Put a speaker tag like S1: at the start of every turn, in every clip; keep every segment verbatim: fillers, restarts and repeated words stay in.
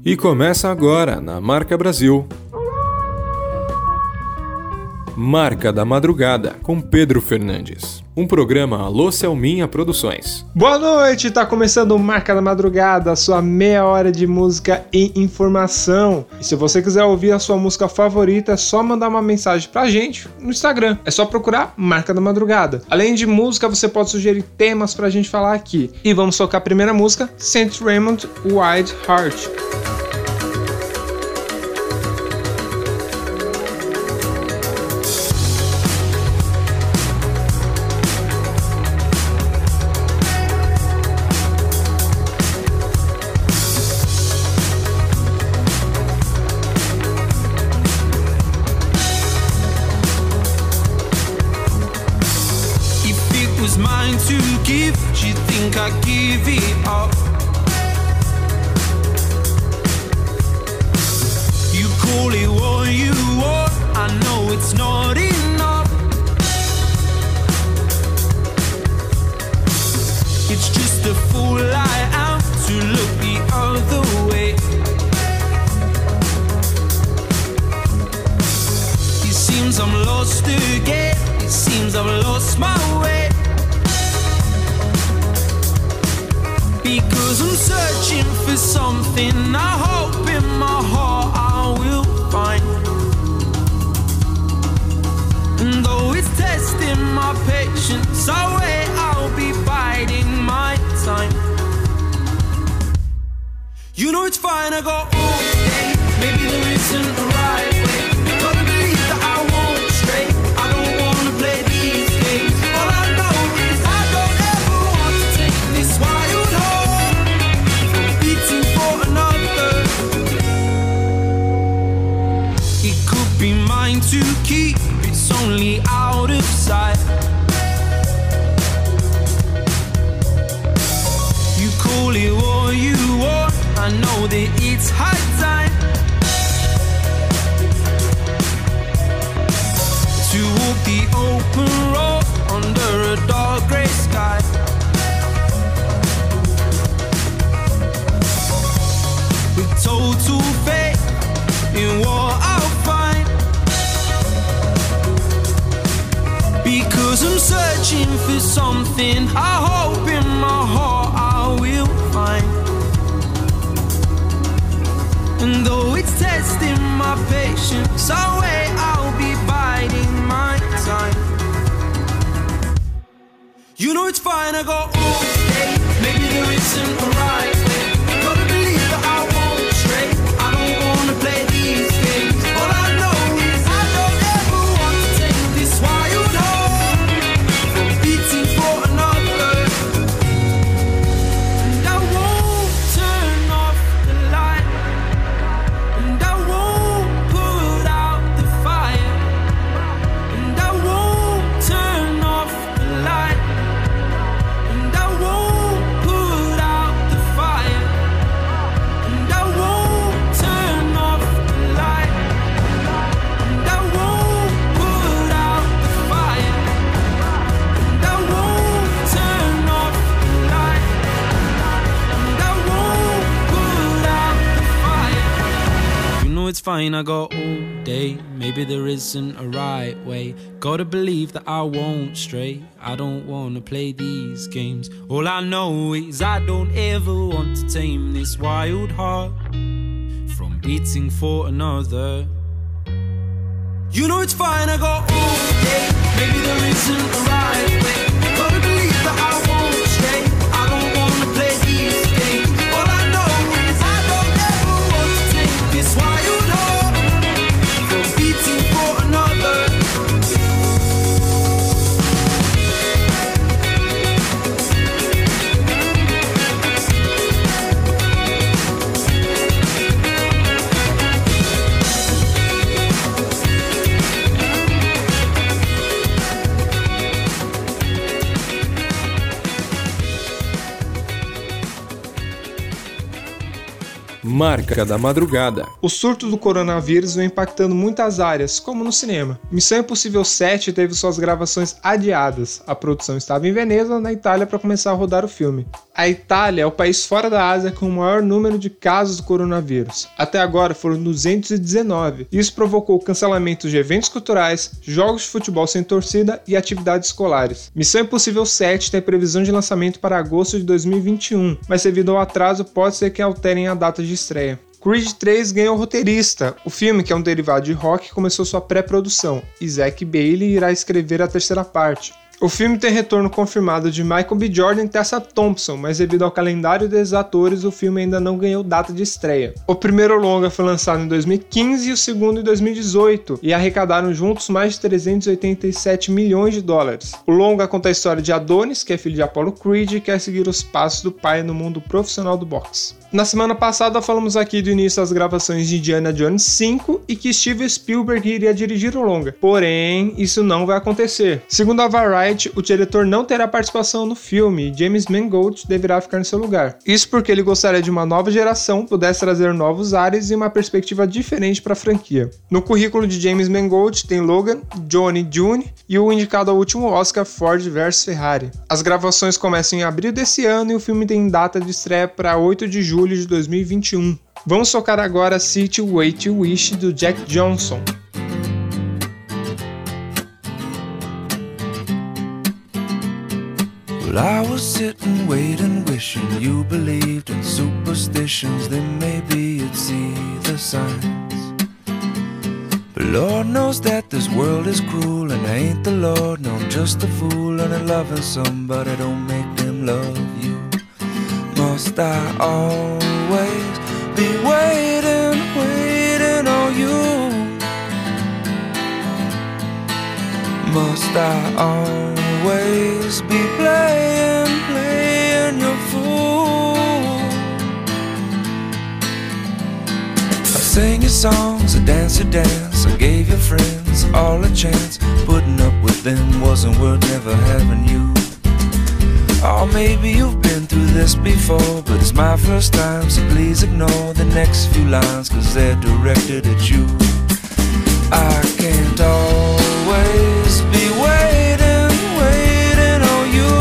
S1: E começa agora, na Marca Brasil, Marca da Madrugada, com Pedro Fernandes. Um programa Alô Selminha Produções.
S2: Boa noite, tá começando o Marca da Madrugada, a sua meia hora de música e informação. E se você quiser ouvir a sua música favorita, é só mandar uma mensagem pra gente no Instagram. É só procurar Marca da Madrugada. Além de música, você pode sugerir temas pra gente falar aqui. E vamos tocar a primeira música, Saint Raymond, Wild Heart.
S3: I give it up. You call it what you want, I know it's not enough. It's just a fool I am to look the other way. It seems I'm lost again, it seems I've lost my way. Because I'm searching for something I hope in my heart I will find. And though it's testing my patience, I wait, I'll be biding my time. You know it's fine, I got all day. Maybe there isn't a right way. Gotta believe that I won't stray. I don't wanna play these games. All I know is I don't ever want to take this wild heart. Be mine to keep, it's only out of sight. You call it what you want, I know that it's high time to walk the open road under a dark grey sky. With total faith in what I'll find. Because I'm searching for something I hope in my heart I will find. And though it's testing my patience, I wait, I'll be biding my time. You know it's fine, I got all day. Maybe there isn't a right way. Gotta believe that I won't stray. I don't wanna play these games. All I know is I don't ever want to take this wild heart from beating for another. And I won't turn off the light, and I won't put out the fire, and I won't turn off the light, and I won't put out the fire, and I won't turn off the light, and I won't put out the fire, and I won't turn off the light, and I won't put out the fire. You know it's fine, I got all day. Maybe there isn't a right way. Gotta believe that I won't stray. I don't wanna play these games. All I know is I don't ever want to tame this wild heart from beating for another. You know it's fine, I got all day. Maybe there isn't a right way. Gotta believe that I won't stray. I don't wanna play these games. All I know is I don't ever want to take this wild heart from beating for another.
S1: Marca da Madrugada.
S2: O surto do coronavírus vem impactando muitas áreas, como no cinema. Missão Impossível sete teve suas gravações adiadas. A produção estava em Veneza, na Itália, para começar a rodar o filme. A Itália é o país fora da Ásia com o maior número de casos do coronavírus. Até agora foram duzentos e dezenove. Isso provocou cancelamentos de eventos culturais, jogos de futebol sem torcida e atividades escolares. Missão Impossível sete tem previsão de lançamento para agosto de dois mil e vinte e um, mas devido ao atraso pode ser que alterem a data de estreia. Creed três ganhou roteirista. O filme, que é um derivado de rock, começou sua pré-produção e Zack Bailey irá escrever a terceira parte. O filme tem retorno confirmado de Michael B. Jordan e Tessa Thompson, mas devido ao calendário dos atores, o filme ainda não ganhou data de estreia. O primeiro longa foi lançado em dois mil e quinze e o segundo em dois mil e dezoito, e arrecadaram juntos mais de trezentos e oitenta e sete milhões de dólares. O longa conta a história de Adonis, que é filho de Apollo Creed e quer seguir os passos do pai no mundo profissional do boxe. Na semana passada falamos aqui do início das gravações de Indiana Jones cinco e que Steven Spielberg iria dirigir o longa, porém isso não vai acontecer. Segundo a Variety, o diretor não terá participação no filme e James Mangold deverá ficar no seu lugar. Isso porque ele gostaria de uma nova geração, pudesse trazer novos ares e uma perspectiva diferente para a franquia. No currículo de James Mangold tem Logan, Johnny June e o indicado ao último Oscar Ford versus Ferrari. As gravações começam em abril desse ano e o filme tem data de estreia para oito de julho de dois mil e vinte e um. Vamos tocar agora Sit Wait You Wish do Jack Johnson.
S4: Well, I was sitting, waiting, wishing you believed in superstitions. Then maybe you'd see the signs. But Lord knows that this world is cruel, and I ain't the Lord, no, I'm just a fool. And loving somebody don't make them love you. Must I always be waiting, waiting on you? Must I always be playing, playing your fool? I sang your songs, I danced your dance, I gave your friends all a chance. Putting up with them wasn't worth never having you. Oh, maybe you've been through this before, but it's my first time, so please ignore the next few lines, cause they're directed at you. I can't always be waiting, waiting on you.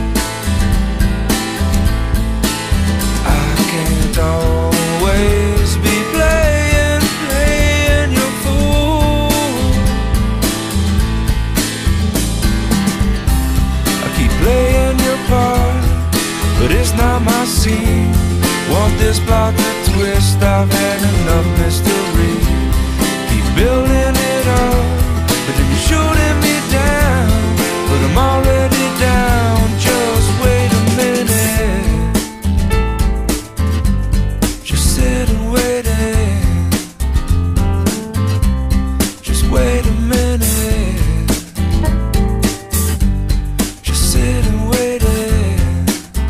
S4: I can't always be playing, playing your fool. I keep playing your part, but it's not my scene. Want this plot to twist, I've had enough mystery. Keep building it up, but then you're shooting me down. But I'm already down, just wait a minute. Just sit and wait it. Just wait a minute. Just sit and wait it.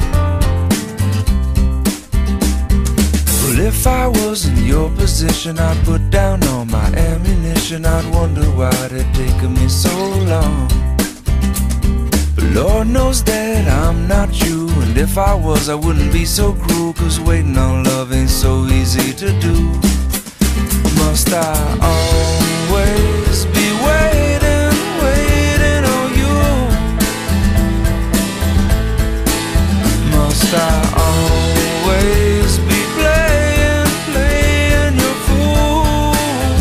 S4: Well, if I was in your position, I'd put down all my ammunition. I'd wonder why it had taken me so long. But Lord knows that I'm not you, and if I was, I wouldn't be so cruel, cause waiting on love ain't so easy to do. Must I always be waiting, waiting on you? Must I always be playing, playing your fool?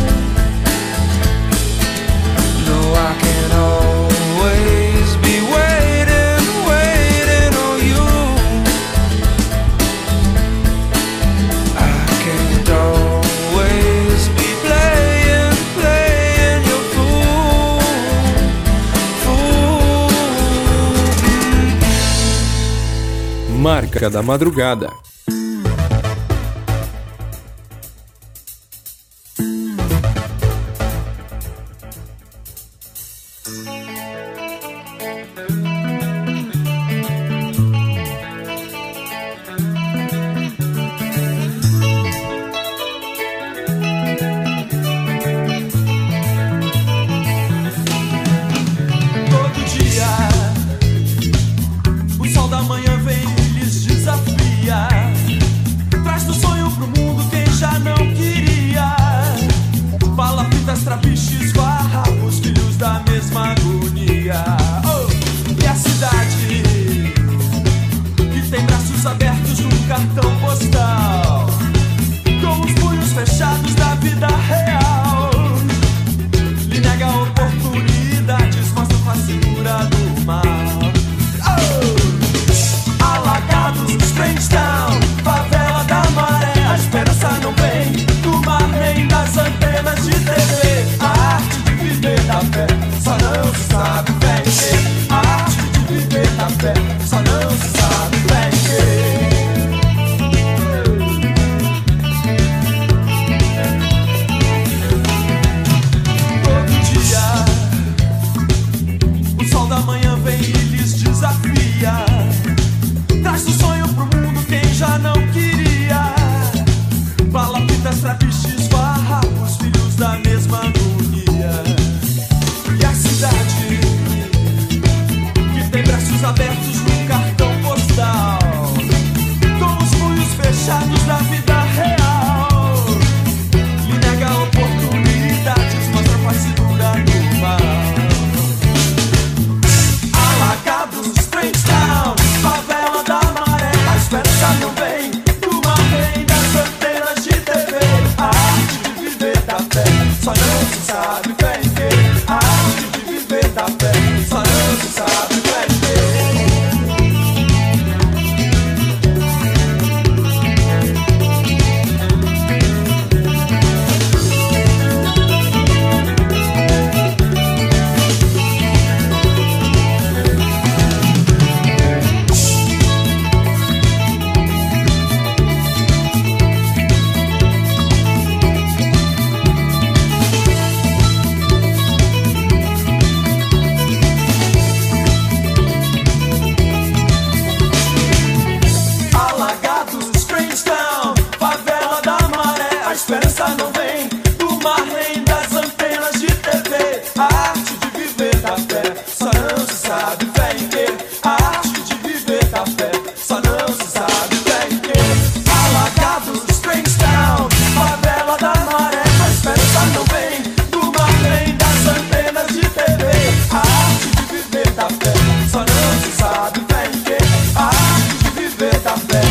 S4: No, I can't always be waiting, waiting on you. I can't always be playing, playing your fool, fool.
S1: Marca da Madrugada.
S3: Todo dia o sol da manhã vem e lhes desafia.
S5: esperança não vem do mar nem das antenas de T V. A arte de viver da fé, só não se sabe fé em quê. A arte de viver da fé, só não se sabe fé em quê. Alagados, Springstown, favela da maré. A esperança não vem do mar nem das antenas de T V. A arte de viver da fé, só não se sabe fé em quê. A arte de viver da fé.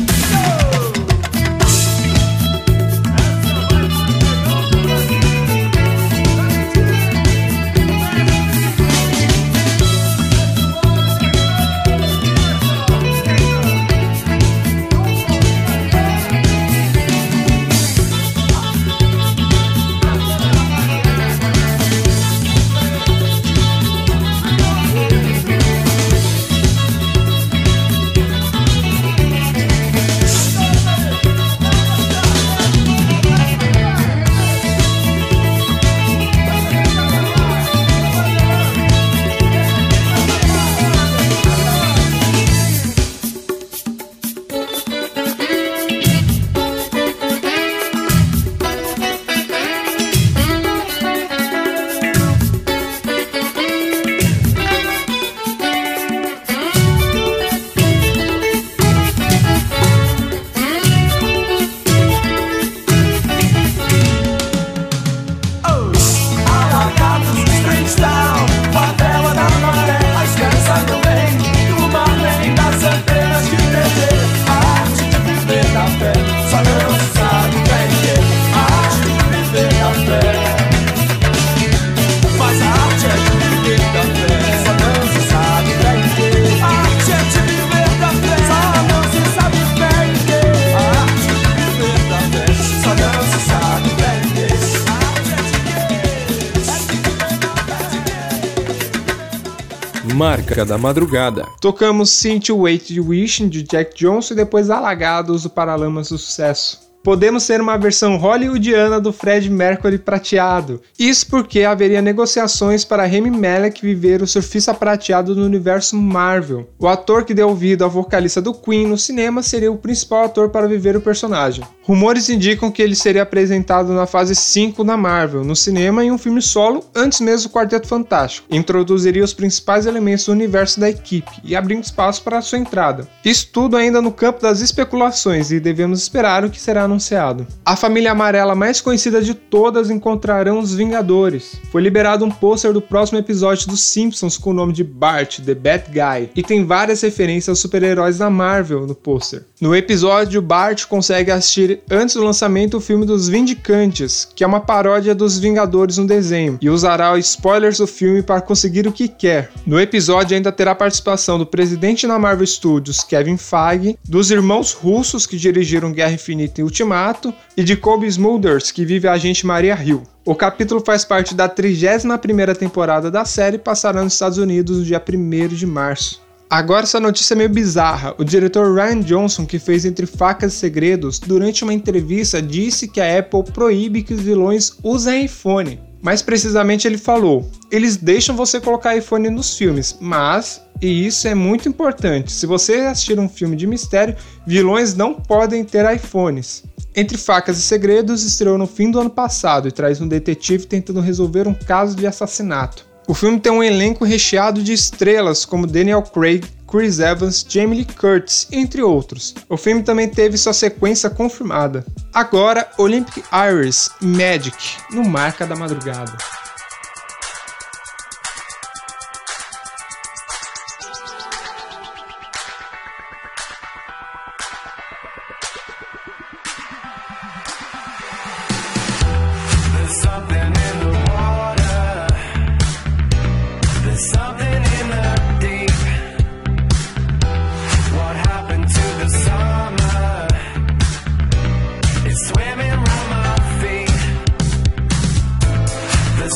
S1: Marca da Madrugada.
S2: Tocamos Synth Wait Wishing de Jack Johnson e depois Alagados do Paralamas do Sucesso. Podemos ser uma versão hollywoodiana do Freddie Mercury prateado. Isso porque haveria negociações para Rami Malek viver o surfista prateado no universo Marvel. O ator que deu vida ao vocalista do Queen no cinema seria o principal ator para viver o personagem. Rumores indicam que ele seria apresentado na fase cinco da Marvel, no cinema em um filme solo antes mesmo do Quarteto Fantástico. Introduziria os principais elementos do universo da equipe e abrindo espaço para sua entrada. Isso tudo ainda no campo das especulações e devemos esperar o que será anunciado. A família amarela mais conhecida de todas encontrarão os Vingadores. Foi liberado um pôster do próximo episódio dos Simpsons com o nome de Bart, The Bad Guy, e tem várias referências aos super-heróis da Marvel no pôster. No episódio, Bart consegue assistir antes do lançamento o filme dos Vindicantes, que é uma paródia dos Vingadores no desenho, e usará os spoilers do filme para conseguir o que quer. No episódio ainda terá a participação do presidente da Marvel Studios, Kevin Feige, dos irmãos russos que dirigiram Guerra Infinita e Ultimato, e de Cobie Smulders, que vive a agente Maria Hill. O capítulo faz parte da trigésima primeira temporada da série e passará nos Estados Unidos no dia primeiro de março. Agora essa notícia é meio bizarra. O diretor Rian Johnson, que fez Entre Facas e Segredos, durante uma entrevista disse que a Apple proíbe que os vilões usem iPhone. Mais precisamente ele falou, eles deixam você colocar iPhone nos filmes, mas, e isso é muito importante, se você assistir um filme de mistério, vilões não podem ter iPhones. Entre Facas e Segredos estreou no fim do ano passado e traz um detetive tentando resolver um caso de assassinato. O filme tem um elenco recheado de estrelas como Daniel Craig, Chris Evans, Jamie Lee Curtis, entre outros. O filme também teve sua sequência confirmada. Agora, Olympic Iris, Magic, no Marca da Madrugada.
S5: The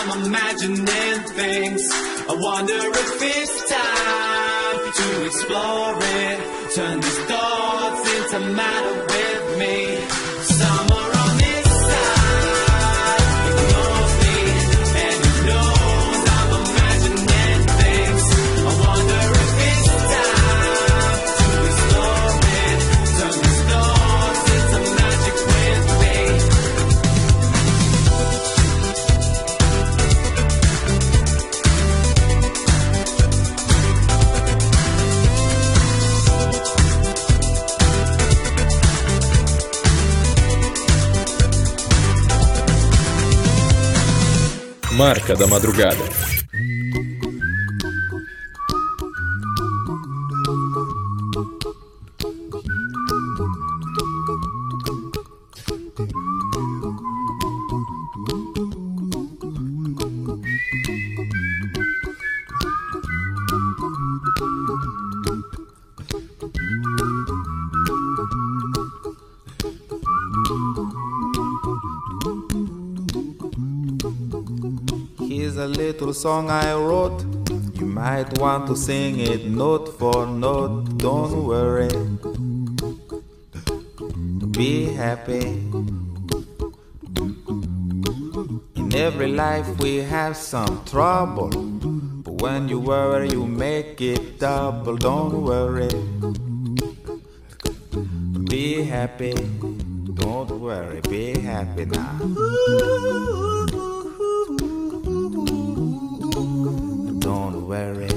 S3: I'm imagining things. I wonder if it's time to explore it. Turn these thoughts into matter with me. Summer on this side ignores me, and it knows I'm imagining things. I wonder if it's time to explore it. Turn these thoughts into magic with me.
S1: Marca da Madrugada.
S6: Here's a little song I wrote. You might want to sing it note for note. Don't worry, be happy. In every life we have some trouble, but when you worry you make it double. Don't worry, be happy. Don't worry, be happy now. Don't worry,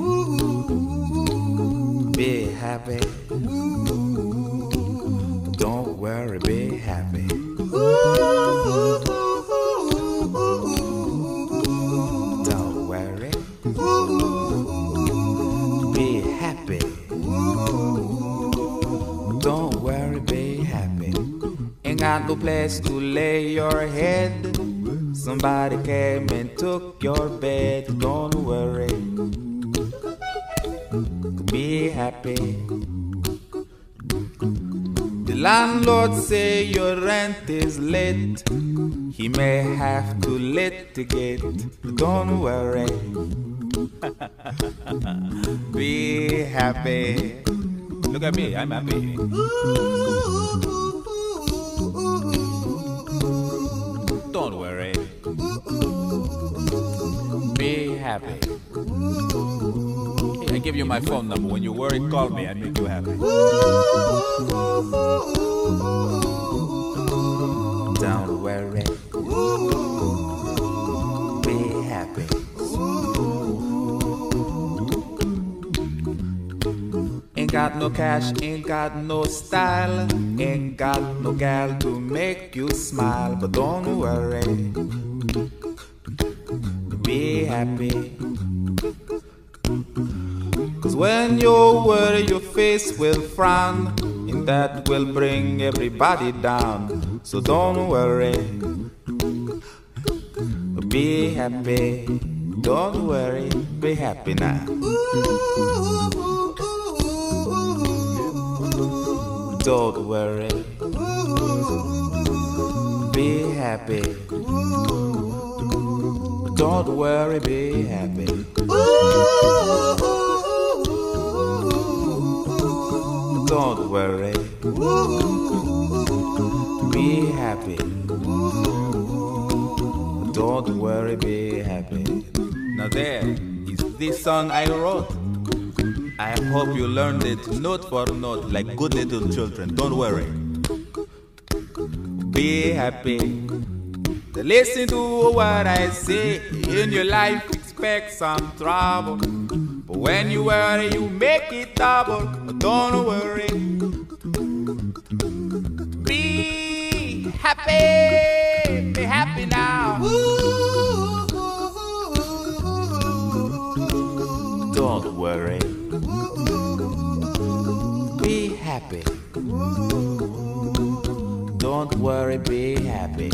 S6: be happy. Don't worry, be happy. Don't worry, be happy. Don't worry, be happy. Ain't got no place to lay your head. Somebody came and took your bed. Don't worry, be happy. The landlord say your rent is late. He may have to litigate. Don't worry, be happy. Look at me, I'm happy. Don't worry, be happy. Hey, I give you my phone number. When you worry, call me. I make you happy. Don't worry, be happy. Ain't got no cash, ain't got no style, ain't got no gal to make you smile. But don't worry, be happy. Cause when you worry your face will frown, and that will bring everybody down. So don't worry, be happy. Don't worry, be happy now. Don't worry, be happy. Don't worry, be happy. Don't worry, be happy. Don't worry, be happy. Now there is this song I wrote. I hope you learned it note for note like good little children. Don't worry, be happy. Listen to what I say. In your life expect some trouble, but when you worry you make it double. Don't worry, be happy. Be happy now. Don't worry, be happy. Don't worry, be happy.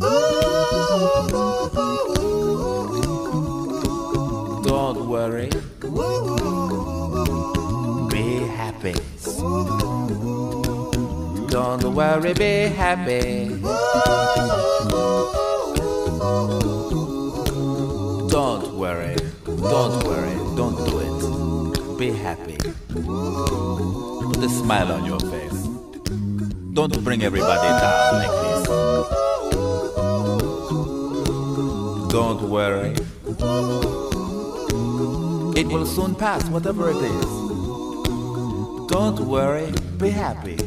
S6: Don't worry, be happy. Don't worry, be happy. worry, don't worry, don't do it. Be happy. Put a smile on your face. Don't bring everybody down like this. Don't worry. It will soon pass, whatever it is. Don't worry, be happy.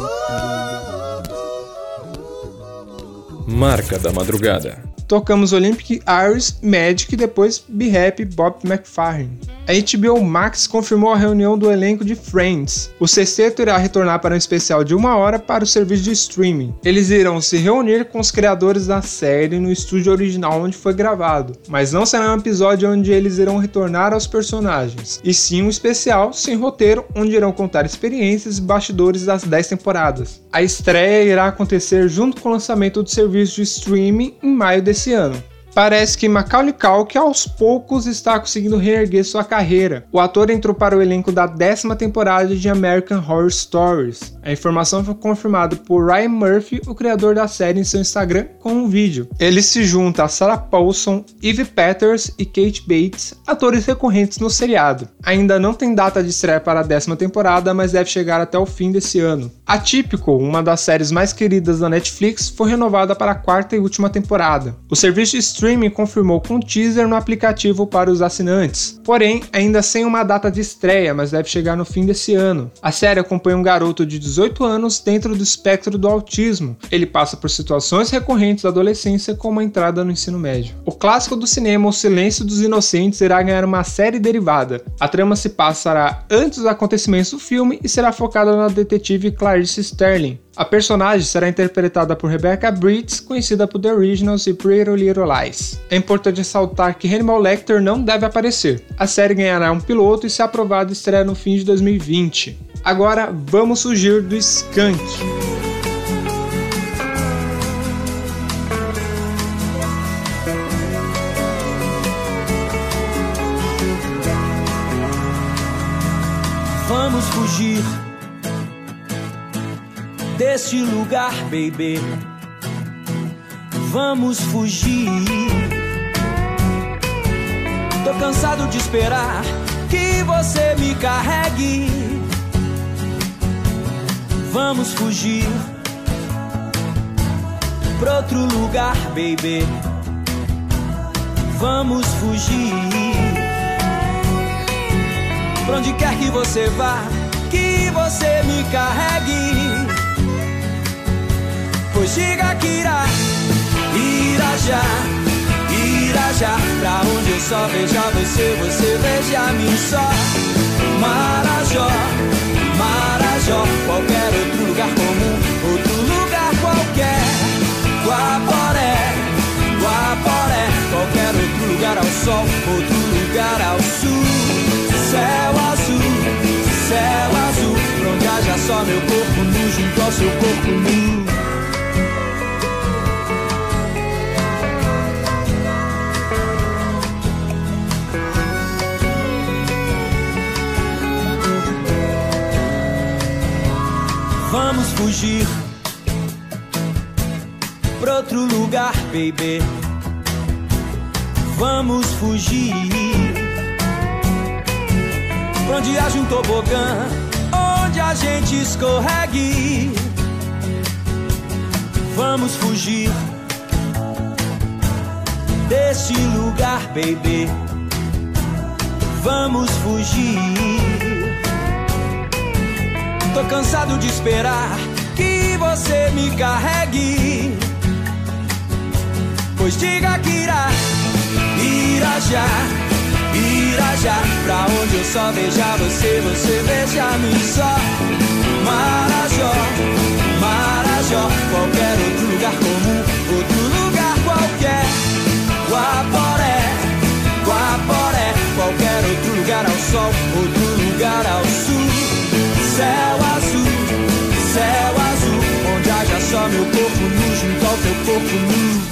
S1: Marca da Madrugada.
S2: Tocamos Olympic Iris, Magic e depois Be Happy, Bob McFerrin. A H B O Max confirmou a reunião do elenco de Friends. O sexteto irá retornar para um especial de uma hora para o serviço de streaming. Eles irão se reunir com os criadores da série no estúdio original onde foi gravado, mas não será um episódio onde eles irão retornar aos personagens, e sim um especial sem roteiro onde irão contar experiências e bastidores das dez temporadas. A estreia irá acontecer junto com o lançamento do serviço de streaming em maio desse ano. Parece que Macaulay Culkin aos poucos está conseguindo reerguer sua carreira. O ator entrou para o elenco da décima temporada de American Horror Stories. A informação foi confirmada por Ryan Murphy, o criador da série, em seu Instagram, com um vídeo. Ele se junta a Sarah Paulson, Eve Peters e Kate Bates, atores recorrentes no seriado. Ainda não tem data de estreia para a décima temporada, mas deve chegar até o fim desse ano. Atypical, uma das séries mais queridas da Netflix, foi renovada para a quarta e última temporada. O serviço de streaming confirmou com um teaser no aplicativo para os assinantes, porém ainda sem uma data de estreia, mas deve chegar no fim desse ano. A série acompanha um garoto de dezoito anos dentro do espectro do autismo. Ele passa por situações recorrentes da adolescência, como a entrada no ensino médio. O clássico do cinema O Silêncio dos Inocentes irá ganhar uma série derivada. A trama se passará antes dos acontecimentos do filme e será focada na detetive Clarice Sterling. A personagem será interpretada por Rebecca Bridges, conhecida por The Originals e Pretty Little Lies. É importante ressaltar que Hannibal Lecter não deve aparecer. A série ganhará um piloto e, se aprovada, estreia no fim de dois mil e vinte. Agora vamos fugir do Skank.
S5: Vamos fugir deste lugar, baby. Vamos fugir. Tô cansado de esperar que você me carregue. Vamos fugir pra outro lugar, baby. Vamos fugir pra onde quer que você vá, que você me carregue. Pois diga que irá, irá já, irá já pra onde eu só veja você, você veja-me só. Marajó, Marajó, qualquer outro lugar comum, outro lugar qualquer. Guaporé, Guaporé, qualquer outro lugar ao sol, outro lugar ao sul. Céu azul, céu azul, pra onde haja só meu corpo nu junto ao seu corpo nu. Vamos fugir pra outro lugar, baby. Vamos fugir pra onde haja um tobogã, onde a gente escorregue. Vamos fugir deste lugar, baby. Vamos fugir. Tô cansado de esperar que você me carregue. Pois diga que irá, irá já, irá já pra onde eu só veja você, você veja-me só. Marajó, Marajó, qualquer outro lugar comum, outro lugar qualquer. Guaporé, Guaporé, qualquer outro lugar ao sol, outro lugar ao sul. Céu azul, céu azul, onde haja só meu corpo nu junto ao teu corpo nu.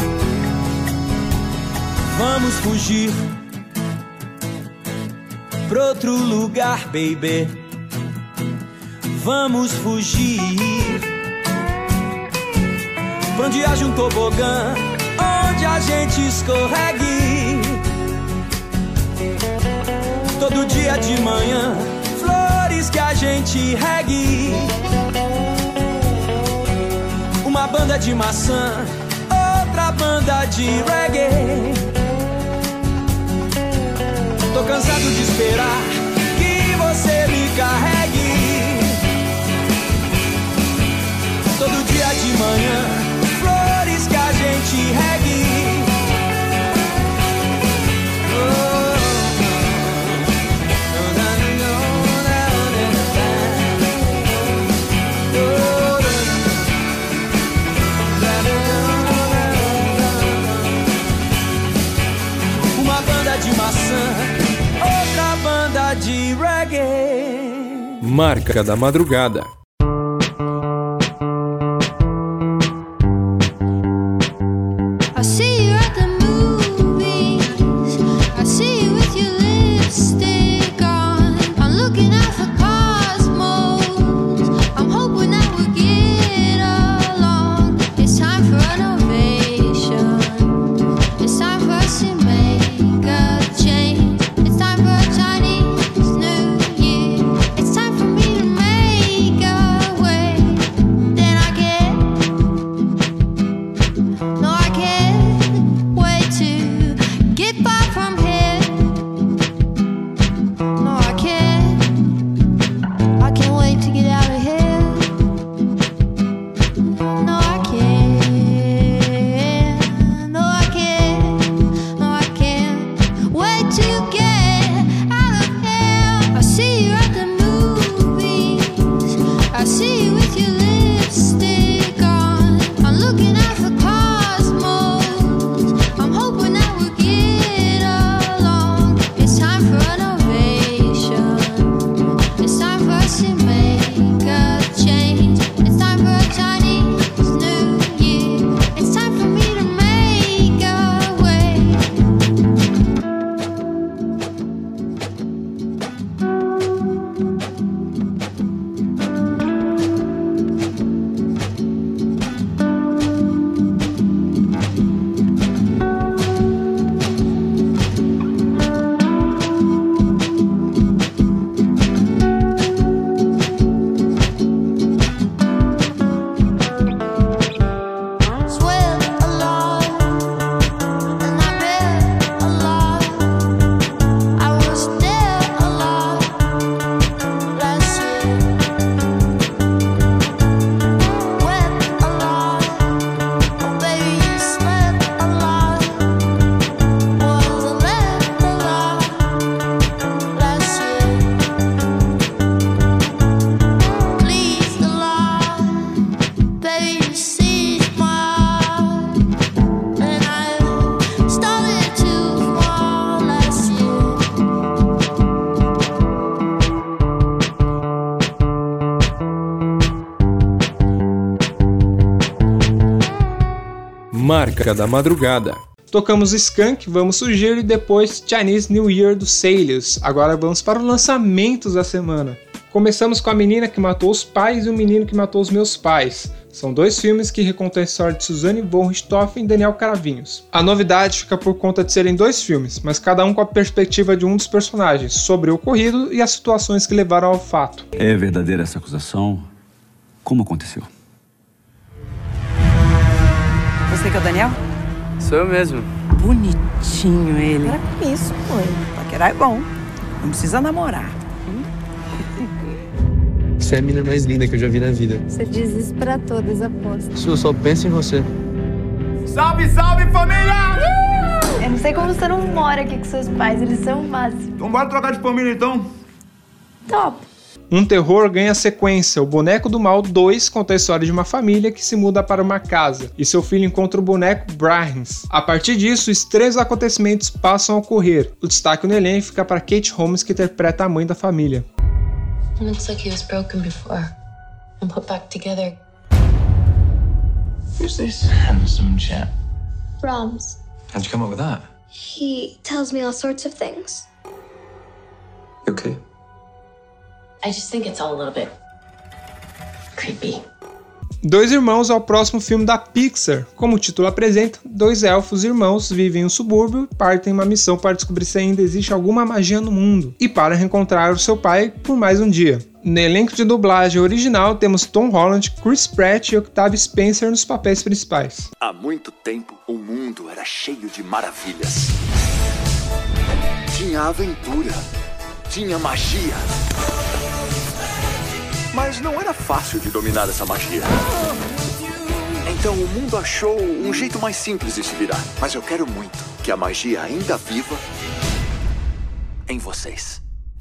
S5: Vamos fugir pra outro lugar, baby. Vamos fugir pra onde haja um tobogã, onde a gente escorregue. Todo dia de manhã, flores que a gente regue. Uma banda de maçã, outra banda de reggae. Tô cansado de esperar que você me carregue. Todo dia de manhã, flores que a gente regue. Uma banda de maçã, outra banda de reggae.
S1: Marca da Madrugada. Marca da Madrugada.
S2: Tocamos Skunk, Vamos Surgir e depois Chinese New Year do Sailors. Agora vamos para os lançamentos da semana. Começamos com A Menina que Matou os Pais e O Menino que Matou os Meus Pais. São dois filmes que recontam a história de Suzanne von Richthofen e Daniel Caravinhos. A novidade fica por conta de serem dois filmes, mas cada um com a perspectiva de um dos personagens, sobre o ocorrido e as situações que levaram ao fato.
S7: É verdadeira essa acusação? Como aconteceu?
S8: Você que é o Daniel?
S9: Sou eu mesmo.
S8: Bonitinho ele. Para com isso, mãe. Paquerar é bom. Não precisa namorar.
S9: Você é a menina mais linda que eu já vi na vida.
S10: Você diz isso pra todas, aposto.
S9: Su, eu só penso em você.
S6: Salve, salve, família!
S10: Eu não sei como você não mora aqui com seus pais, eles são o máximo.
S6: Então bora trocar de família, então?
S10: Top!
S2: Um Terror ganha sequência. O Boneco do Mal dois conta a história de uma família que se muda para uma casa e seu filho encontra o boneco Brahms. A partir disso, estranhos acontecimentos passam a ocorrer. O destaque no elenco fica para Kate Holmes, que interpreta a mãe da família.
S11: It looks like he was broken before and put back together.
S12: Who's this handsome chap?
S11: Brahms.
S12: How'd you come up with that?
S11: He tells me all sorts of things.
S12: You okay?
S11: I just think it's all a little bit creepy.
S2: Dois Irmãos é o próximo filme da Pixar. Como o título apresenta, dois elfos irmãos vivem em um subúrbio e partem em uma missão para descobrir se ainda existe alguma magia no mundo e para reencontrar o seu pai por mais um dia. No elenco de dublagem original temos Tom Holland, Chris Pratt e Octavia Spencer nos papéis principais.
S13: Há muito tempo, o mundo era cheio de maravilhas. Tinha aventura, tinha magia. Mas não era fácil de dominar essa magia. Então o mundo achou um jeito mais simples de se virar. Mas eu quero muito que a magia ainda viva em vocês.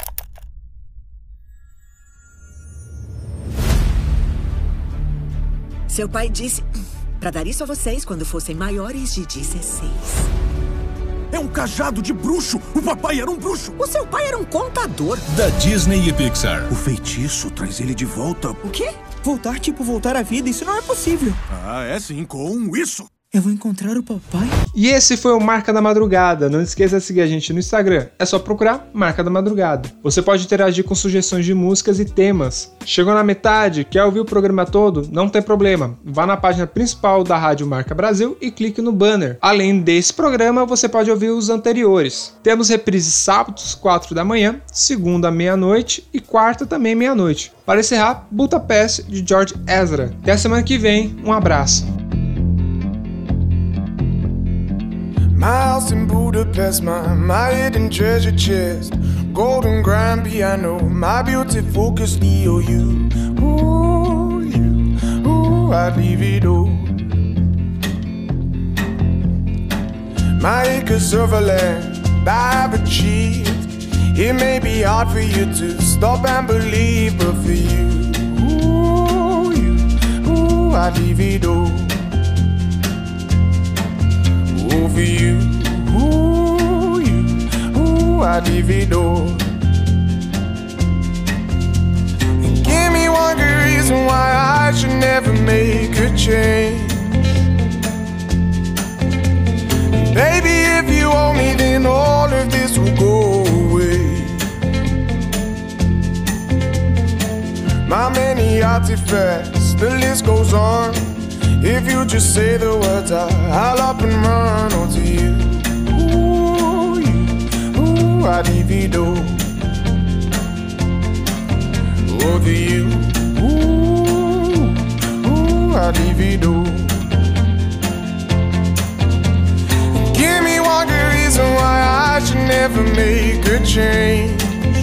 S14: Seu pai disse para dar isso a vocês quando fossem maiores de dezesseis.
S15: É um cajado de bruxo! O papai era um bruxo!
S14: O seu pai era um contador.
S15: Da Disney e Pixar. O feitiço traz ele de volta.
S14: O quê?
S16: Voltar tipo voltar à vida, isso não é possível.
S15: Ah, é sim, com isso.
S16: Eu vou encontrar o papai.
S2: E esse foi o Marca da Madrugada. Não esqueça de seguir a gente no Instagram. É só procurar Marca da Madrugada. Você pode interagir com sugestões de músicas e temas. Chegou na metade? Quer ouvir o programa todo? Não tem problema. Vá na página principal da Rádio Marca Brasil e clique no banner. Além desse programa, você pode ouvir os anteriores. Temos reprises sábados, quatro da manhã, segunda, meia-noite e quarta também, meia-noite. Para encerrar, Budapest, de George Ezra. Até a semana que vem. Um abraço.
S5: My house in Budapest, my, my hidden treasure chest, golden grand piano, my beauty focus E O U. Ooh, you, ooh, I'd leave it all. My acres of land I've achieved. It may be hard for you to stop and believe, but for you, ooh, you, ooh, I'd leave it all. For you, ooh, you, ooh, I'd leave it all. And give me one good reason why I should never make a change. Baby, if you owe me, then all of this will go away. My many artifacts, the list goes on. If you just say the words, I, I'll up and run onto you. Ooh, you, ooh, I'd leave it all. Over you, ooh, ooh, I'd leave it all. Give me one good reason why I should never make a change.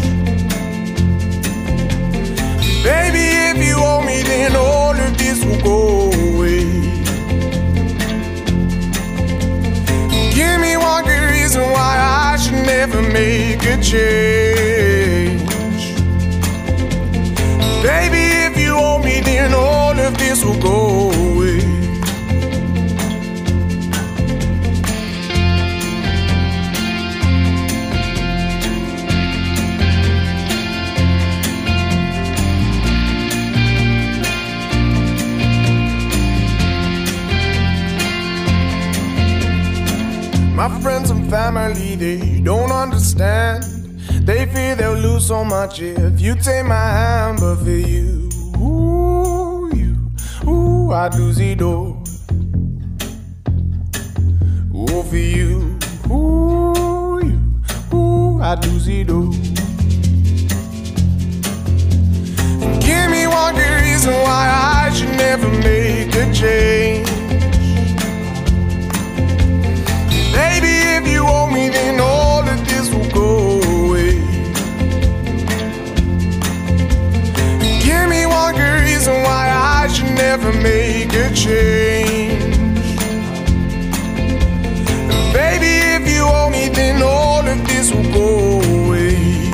S5: Baby, if you owe me, then all of this will go away. Give me one good reason why I should never make a change. Baby, if you owe me, then all of this will go away. My friends and family, they don't understand. They fear they'll lose so much if you take my hand. But for you, ooh, you, ooh, I'd lose it all. Ooh, for you, ooh, you, ooh, I'd lose it all. Give me one good reason why I should never make a change. Baby, if you owe me, then all of this will go away. Give me one good reason why I should never make a change. Baby, if you owe me, then all of this will go away.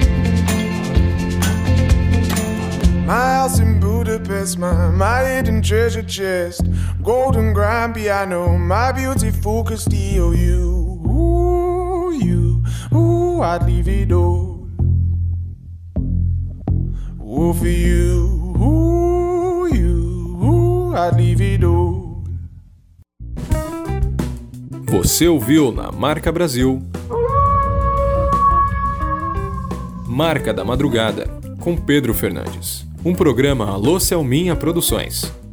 S5: My house in Budapest, my, my hidden treasure chest, golden grand piano, my beauty focused E O U. Ooh, you, ooh, I'd leave it all. Ooh, for you, ooh, you, ooh, I'd leave it all.
S1: Você ouviu na Marca Brasil Marca da Madrugada, com Pedro Fernandes. Um programa Alô Selminha Produções.